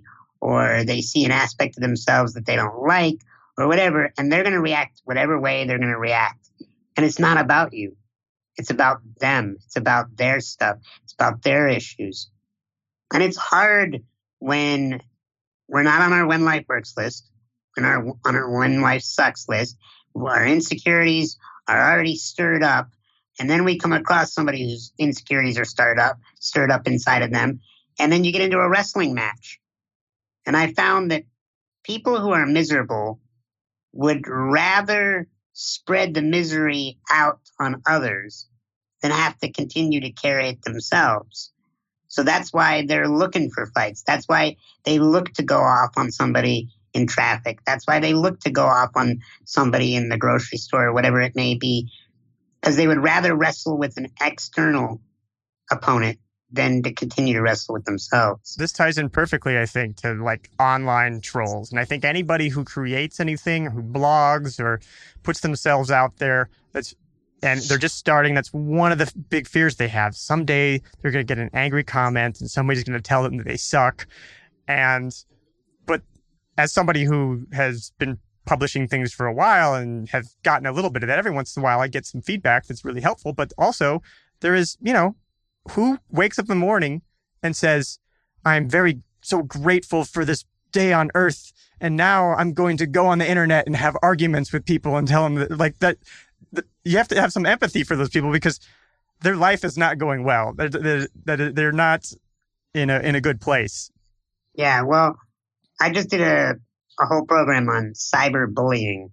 or they see an aspect of themselves that they don't like or whatever, and they're going to react whatever way they're going to react. And it's not about you. It's about them. It's about their stuff. It's about their issues. And it's hard when we're not on our When Life Works list, when our, on our When Life Sucks list, our insecurities are already stirred up, and then we come across somebody whose insecurities are stirred up, stirred up inside of them, and then you get into a wrestling match. And I found that people who are miserable would rather spread the misery out on others than have to continue to carry it themselves. So that's why they're looking for fights. That's why they look to go off on somebody in traffic. That's why they look to go off on somebody in the grocery store or whatever it may be, because they would rather wrestle with an external opponent than to continue to wrestle with themselves. This ties in perfectly, I think, to like online trolls. And I think anybody who creates anything, who blogs or puts themselves out there, that's and they're just starting, that's one of the big fears they have. Someday they're going to get an angry comment and somebody's going to tell them that they suck. And, but as somebody who has been publishing things for a while and have gotten a little bit of that, every once in a while I get some feedback that's really helpful. But also there is, you know, who wakes up in the morning and says, I'm very so grateful for this day on earth, and now I'm going to go on the internet and have arguments with people and tell them that, like that, that you have to have some empathy for those people because their life is not going well. They're, they're, they're not in a in a good place. Yeah, well, I just did a, a whole program on cyberbullying,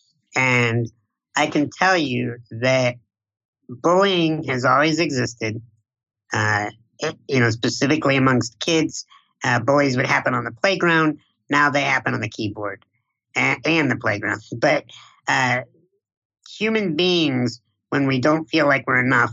and I can tell you that bullying has always existed. Uh, it, you know, specifically amongst kids, uh, bullies would happen on the playground. Now they happen on the keyboard and, and the playground. But uh, human beings, when we don't feel like we're enough,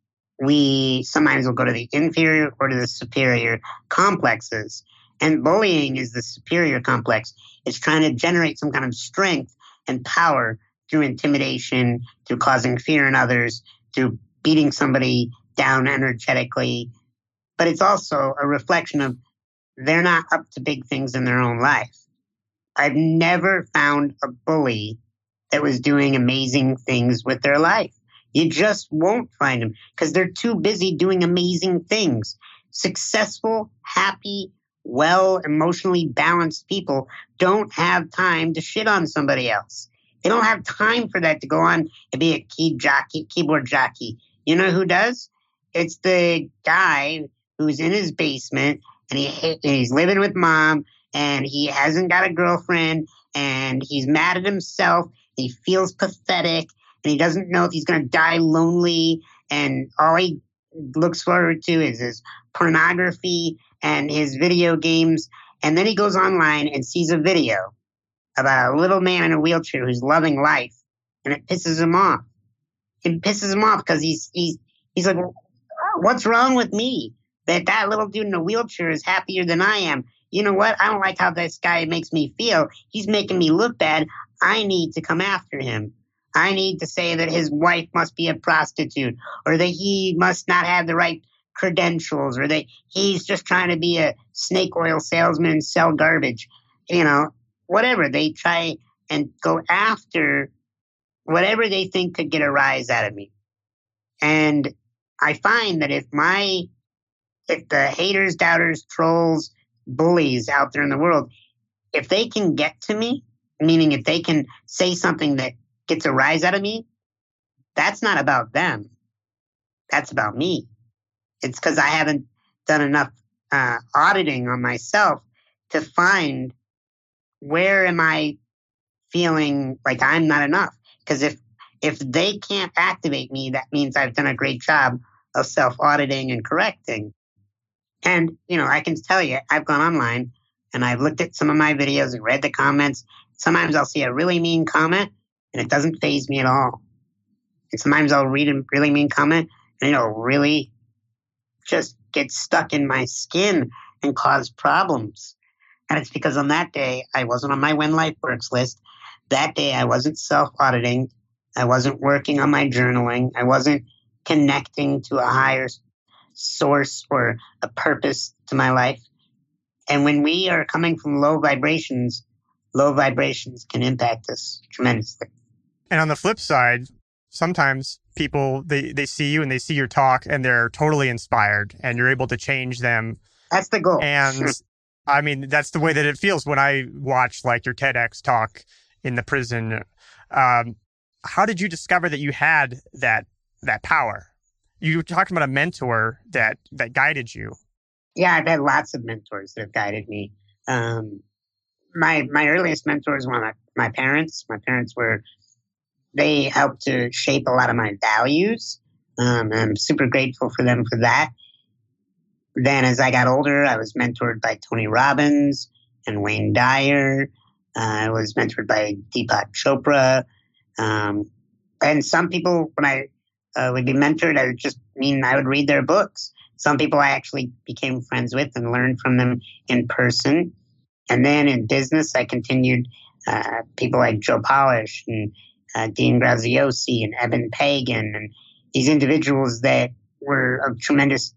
we sometimes will go to the inferior or to the superior complexes. And bullying is the superior complex. It's trying to generate some kind of strength and power through intimidation, through causing fear in others, through beating somebody down energetically. But it's also a reflection of they're not up to big things in their own life. I've never found a bully that was doing amazing things with their life. You just won't find them because they're too busy doing amazing things. Successful, happy, well, emotionally balanced people don't have time to shit on somebody else. They don't have time for that to go on and be a key jockey, keyboard jockey. You know who does? It's the guy who's in his basement and he he's living with mom and he hasn't got a girlfriend and he's mad at himself. He feels pathetic and he doesn't know if he's going to die lonely, and all he looks forward to is his pornography and his video games. And then he goes online and sees a video about a little man in a wheelchair who's loving life, and it pisses him off. It pisses him off because he's he's he's like, what's wrong with me that that little dude in a wheelchair is happier than I am? You know what? I don't like how this guy makes me feel. He's making me look bad. I need to come after him. I need to say that his wife must be a prostitute, or that he must not have the right credentials, or that he's just trying to be a snake oil salesman and sell garbage. You know, whatever. They try and go after whatever they think could get a rise out of me. And I find that if my, if the haters, doubters, trolls, bullies out there in the world, if they can get to me, meaning if they can say something that gets a rise out of me, that's not about them. That's about me. It's because I haven't done enough uh, auditing on myself to find where am I feeling like I'm not enough. Because if if they can't activate me, that means I've done a great job of self-auditing and correcting. And, you know, I can tell you, I've gone online and I've looked at some of my videos and read the comments. Sometimes I'll see a really mean comment and it doesn't faze me at all. And sometimes I'll read a really mean comment and it'll really just get stuck in my skin and cause problems. And it's because on that day, I wasn't on my When Life Works list. That day, I wasn't self-auditing. I wasn't working on my journaling. I wasn't connecting to a higher source or a purpose to my life. And when we are coming from low vibrations, low vibrations can impact us tremendously. And on the flip side, sometimes people, they, they see you and they see your talk and they're totally inspired and you're able to change them. That's the goal. And I mean, that's the way that it feels when I watch like your TEDx talk in the prison. Um, how did you discover that you had that that power? You talked about a mentor that that guided you. Yeah, I've had lots of mentors that have guided me. Um, my my earliest mentors were my, my parents. My parents were, they helped to shape a lot of my values. Um, I'm super grateful for them for that. Then as I got older, I was mentored by Tony Robbins and Wayne Dyer. Uh, I was mentored by Deepak Chopra. Um, and some people, when I uh, would be mentored, I would just mean I would read their books. Some people I actually became friends with and learned from them in person. And then in business, I continued uh, people like Joe Polish and uh, Dean Graziosi and Eben Pagan and these individuals that were of tremendous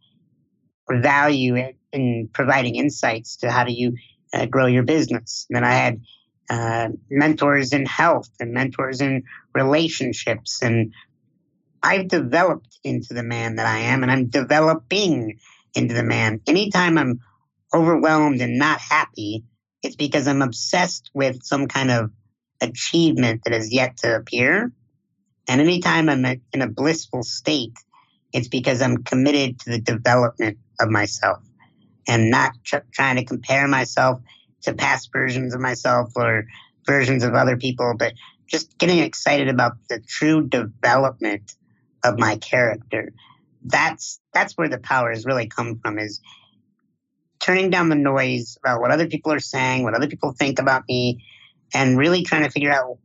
value in providing insights to how do you uh, grow your business. And then I had uh, mentors in health and mentors in relationships. And I've developed into the man that I am, and I'm developing into the man. Anytime I'm overwhelmed and not happy, it's because I'm obsessed with some kind of achievement that has yet to appear. And anytime I'm in a blissful state, it's because I'm committed to the development of myself and not tr- trying to compare myself to past versions of myself or versions of other people, but just getting excited about the true development of my character. That's that's where the power has really come from, is turning down the noise about what other people are saying, what other people think about me, and really trying to figure out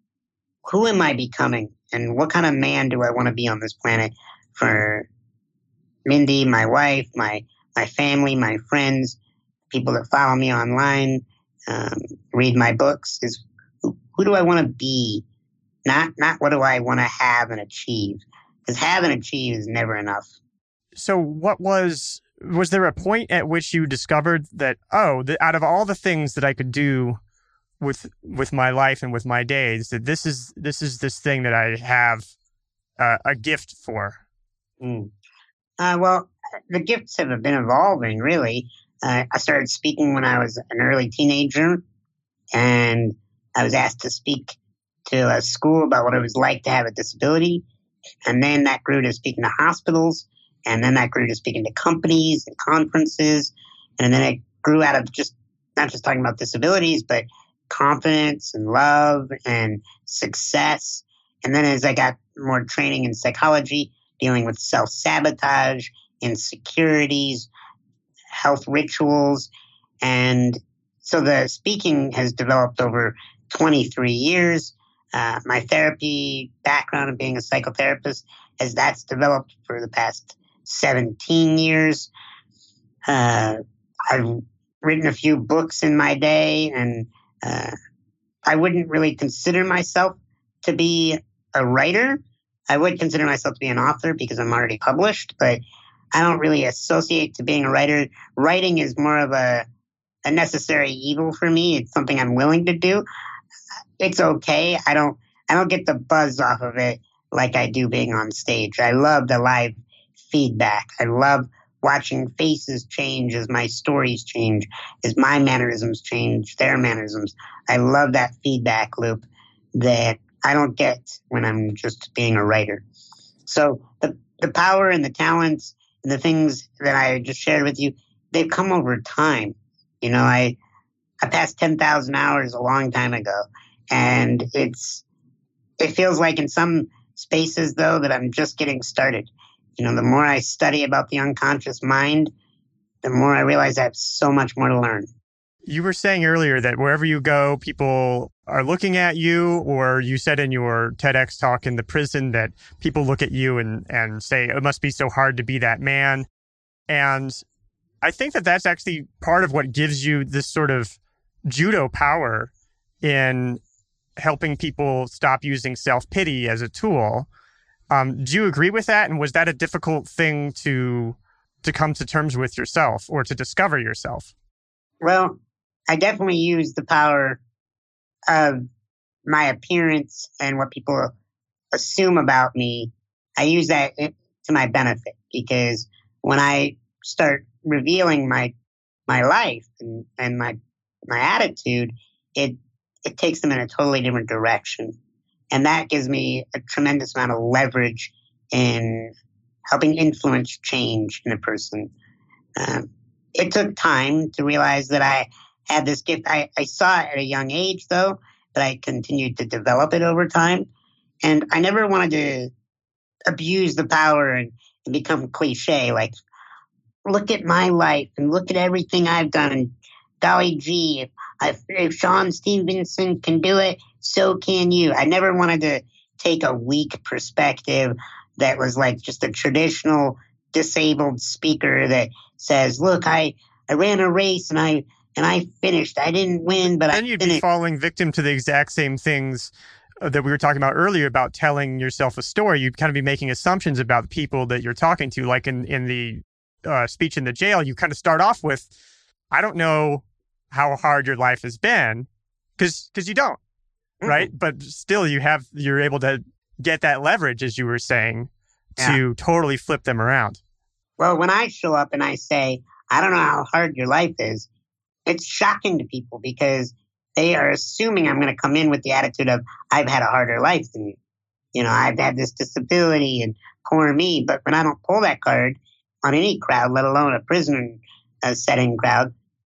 who am I becoming and what kind of man do I want to be on this planet for Mindy, my wife, my my family, my friends, people that follow me online, um, read my books. Is who, who do I want to be? Not not what do I want to have and achieve? Because have and achieve is never enough. So what was, was there a point at which you discovered that, oh, the, out of all the things that I could do with with my life and with my days, that this is this is this thing that I have uh, a gift for? Mm. Uh, well, the gifts have been evolving, really. Uh, I started speaking when I was an early teenager, and I was asked to speak to a school about what it was like to have a disability. And then that grew to speaking to hospitals, and then that grew to speaking to companies and conferences. And then it grew out of just not just talking about disabilities, but confidence and love and success. And then as I got more training in psychology, dealing with self-sabotage, insecurities, health rituals. And so the speaking has developed over twenty-three years. Uh, my therapy background of being a psychotherapist, as that's developed for the past seventeen years. Uh, I've written a few books in my day, and uh, I wouldn't really consider myself to be a writer. I would consider myself to be an author because I'm already published, but I don't really associate to being a writer. Writing is more of a, a necessary evil for me. It's something I'm willing to do. It's okay. I don't I don't get the buzz off of it like I do being on stage. I love the live feedback. I love watching faces change as my stories change, as my mannerisms change, their mannerisms. I love that feedback loop that I don't get when I'm just being a writer. So the, the power and the talents and the things that I just shared with you, they've come over time. You know, I I passed ten thousand hours a long time ago. And it's it feels like in some spaces, though, that I'm just getting started. You know, the more I study about the unconscious mind, the more I realize I have so much more to learn. You were saying earlier that wherever you go, people are looking at you, or you said in your TEDx talk in the prison that people look at you and, and say, it must be so hard to be that man. And I think that that's actually part of what gives you this sort of judo power in helping people stop using self-pity as a tool. Um, do you agree with that? And was that a difficult thing to to come to terms with yourself or to discover yourself? Well, I definitely use the power of my appearance and what people assume about me. I use that to my benefit, because when I start revealing my my life and, and my my attitude, it it takes them in a totally different direction. And that gives me a tremendous amount of leverage in helping influence change in a person. Um, it took time to realize that I had this gift. I, I saw it at a young age, though, but I continued to develop it over time. And I never wanted to abuse the power and, and become cliche, like, look at my life and look at everything I've done. And golly gee, if, if, if Sean Stevenson can do it, so can you. I never wanted to take a weak perspective that was like just a traditional disabled speaker that says, look, I, I ran a race and I and I finished. I didn't win, but then I you'd finished. be falling victim to the exact same things that we were talking about earlier about telling yourself a story. You'd kind of be making assumptions about the people that you're talking to. Like in, in the uh, speech in the jail, you kind of start off with, I don't know how hard your life has been, because because you don't, mm-hmm. right? But still, you have you're able to get that leverage, as you were saying, to yeah. totally flip them around. Well, when I show up and I say, I don't know how hard your life is, it's shocking to people because they are assuming I'm going to come in with the attitude of, I've had a harder life than you. You know, I've had this disability and poor me. But when I don't pull that card on any crowd, let alone a prison uh, setting crowd,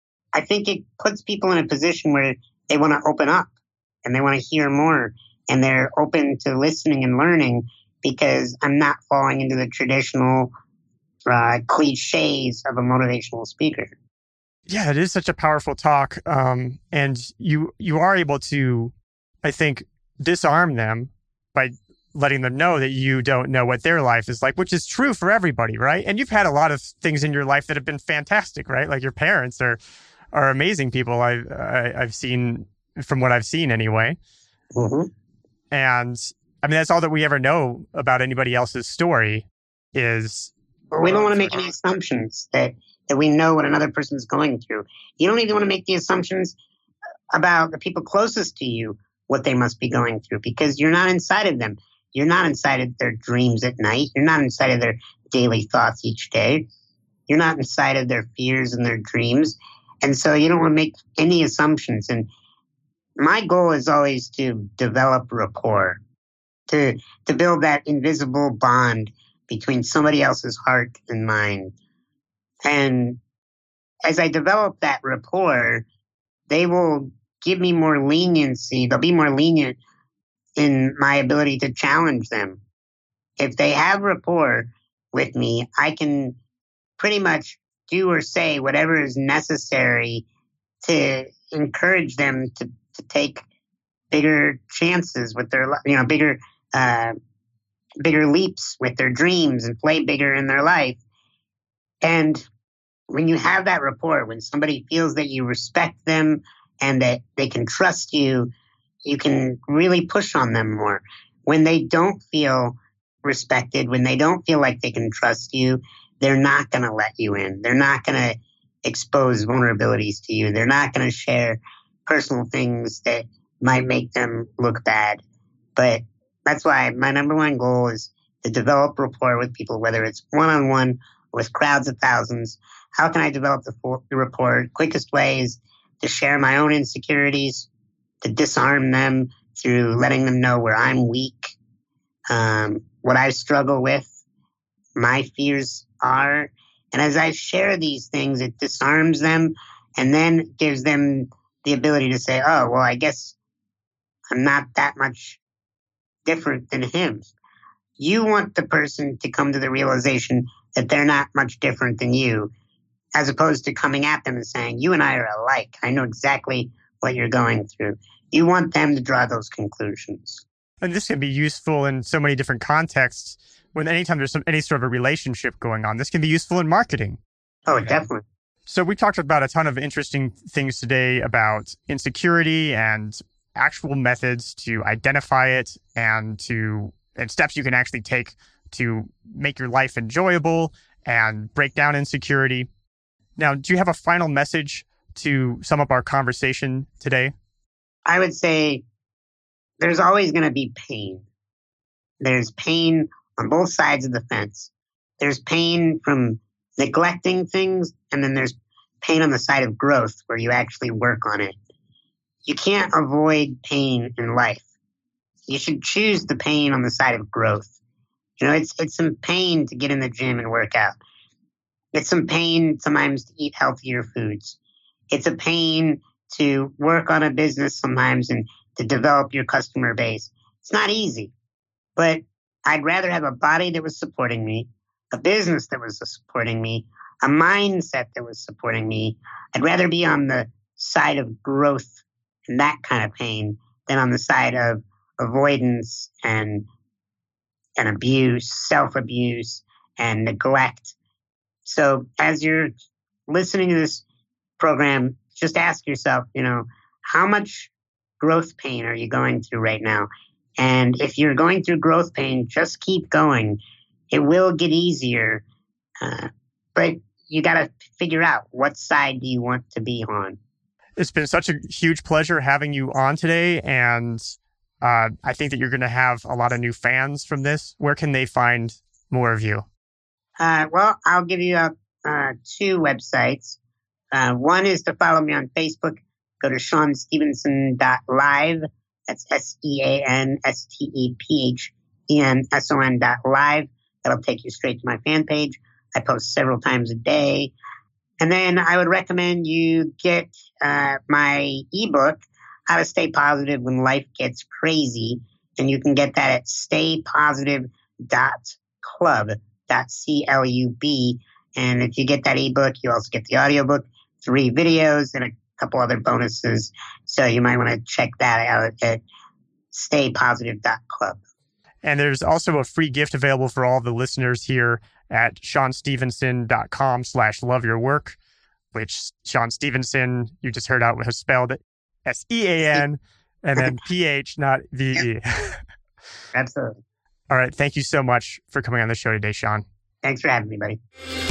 I think it puts people in a position where they want to open up and they want to hear more. And they're open to listening and learning because I'm not falling into the traditional uh, cliches of a motivational speaker. Yeah, it is such a powerful talk. Um, and you you are able to, I think, disarm them by letting them know that you don't know what their life is like, which is true for everybody, right? And you've had a lot of things in your life that have been fantastic, right? Like your parents are are amazing people I've, I, I've seen, from what I've seen anyway. Mm-hmm. And I mean, that's all that we ever know about anybody else's story is... Well, we don't want to make any assumptions that that we know what another person's going through. You don't even want to make the assumptions about the people closest to you, what they must be going through, because you're not inside of them. You're not inside of their dreams at night. You're not inside of their daily thoughts each day. You're not inside of their fears and their dreams. And so you don't want to make any assumptions. And my goal is always to develop rapport, to, to build that invisible bond between somebody else's heart and mind. And as I develop that rapport, they will give me more leniency. They'll be more lenient in my ability to challenge them. If they have rapport with me, I can pretty much do or say whatever is necessary to encourage them to, to take bigger chances with their, you know, bigger, uh, bigger leaps with their dreams and play bigger in their life. And when you have that rapport, when somebody feels that you respect them and that they can trust you, you can really push on them more. When they don't feel respected, when they don't feel like they can trust you, they're not going to let you in. They're not going to expose vulnerabilities to you. They're not going to share personal things that might make them look bad. But that's why my number one goal is to develop rapport with people, whether it's one-on-one or with crowds of thousands. How can I develop the, for- the rapport? Quickest way is to share my own insecurities, to disarm them through letting them know where I'm weak, um, what I struggle with, my fears are. And as I share these things, it disarms them and then gives them the ability to say, oh, well, I guess I'm not that much different than him. You want the person to come to the realization that they're not much different than you, as opposed to coming at them and saying, you and I are alike. I know exactly what you're going through. You want them to draw those conclusions. And this can be useful in so many different contexts. When anytime there's some, any sort of a relationship going on, this can be useful in marketing. Oh, okay. Definitely. So we talked about a ton of interesting things today about insecurity and actual methods to identify it and to and steps you can actually take to make your life enjoyable and break down insecurity. Now, do you have a final message to sum up our conversation today? I would say there's always going to be pain. There's pain on both sides of the fence. There's pain from neglecting things, and then there's pain on the side of growth where you actually work on it. You can't avoid pain in life. You should choose the pain on the side of growth. You know, it's it's some pain to get in the gym and work out. It's some pain sometimes to eat healthier foods. It's a pain to work on a business sometimes and to develop your customer base. It's not easy, but I'd rather have a body that was supporting me, a business that was supporting me, a mindset that was supporting me. I'd rather be on the side of growth and that kind of pain than on the side of avoidance and and abuse, self-abuse and neglect. So as you're listening to this program, just ask yourself, you know, how much growth pain are you going through right now? And if you're going through growth pain, just keep going. It will get easier, uh, but you got to figure out what side do you want to be on. It's been such a huge pleasure having you on today, and uh, I think that you're going to have a lot of new fans from this. Where can they find more of you? Uh, well, I'll give you uh, uh, two websites. Uh, one is to follow me on Facebook. Go to sean stevenson dot live. That's S E A N S T E P H E N S O N dot live. That'll take you straight to my fan page. I post several times a day. And then I would recommend you get uh, my ebook, How to Stay Positive When Life Gets Crazy. And you can get that at stay positive dot club, C L U B. And if you get that ebook, you also get the audiobook, three videos, and a couple other bonuses. So you might want to check that out at stay positive dot club. And there's also a free gift available for all the listeners here at sean stevenson dot com slash love your work, which Sean Stevenson, you just heard out, was spelled S E A N and then P H, not V E. Absolutely. All right. Thank you so much for coming on the show today, Sean. Thanks for having me, buddy.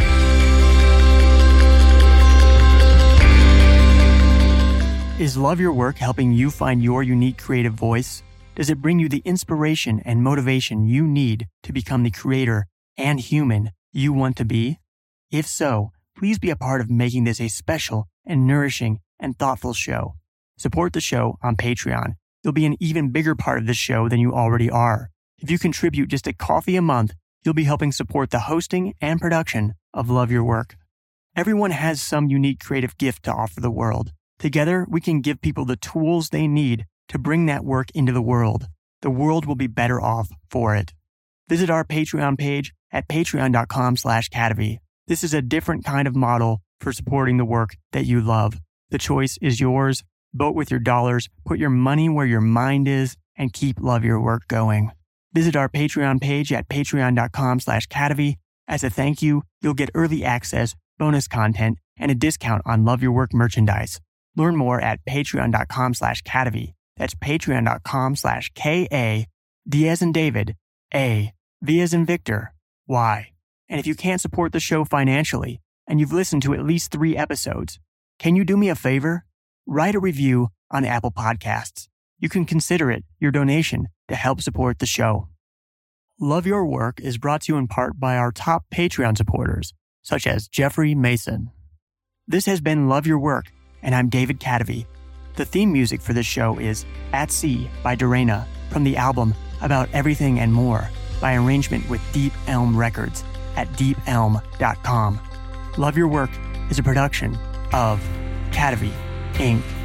Is Love Your Work helping you find your unique creative voice? Does it bring you the inspiration and motivation you need to become the creator and human you want to be? If so, please be a part of making this a special and nourishing and thoughtful show. Support the show on Patreon. You'll be an even bigger part of this show than you already are. If you contribute just a coffee a month, you'll be helping support the hosting and production of Love Your Work. Everyone has some unique creative gift to offer the world. Together, we can give people the tools they need to bring that work into the world. The world will be better off for it. Visit our Patreon page at patreon dot com slash Cadavy. This is a different kind of model for supporting the work that you love. The choice is yours. Vote with your dollars, put your money where your mind is, and keep Love Your Work going. Visit our Patreon page at patreon dot com slash Cadavy. As a thank you, you'll get early access, bonus content, and a discount on Love Your Work merchandise. Learn more at patreon dot com slash Cadavy. That's patreon dot com slash K A, D as in David, A, V as in Victor, Y. And if you can't support the show financially, and you've listened to at least three episodes, can you do me a favor? Write a review on Apple Podcasts. You can consider it your donation to help support the show. Love Your Work is brought to you in part by our top Patreon supporters, such as Jeffrey Mason. This has been Love Your Work, and I'm David Cadavy. The theme music for this show is At Sea by Dorena from the album About Everything and More by arrangement with Deep Elm Records at deep elm dot com. Love Your Work is a production of Cadavy, Incorporated.